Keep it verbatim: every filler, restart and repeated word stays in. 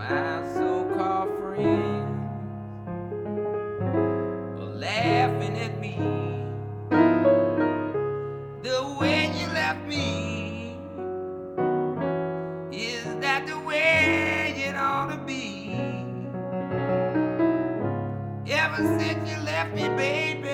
my so-called friends are laughing at me. The way you left me, is that the way it ought to be? Ever since you left me, baby,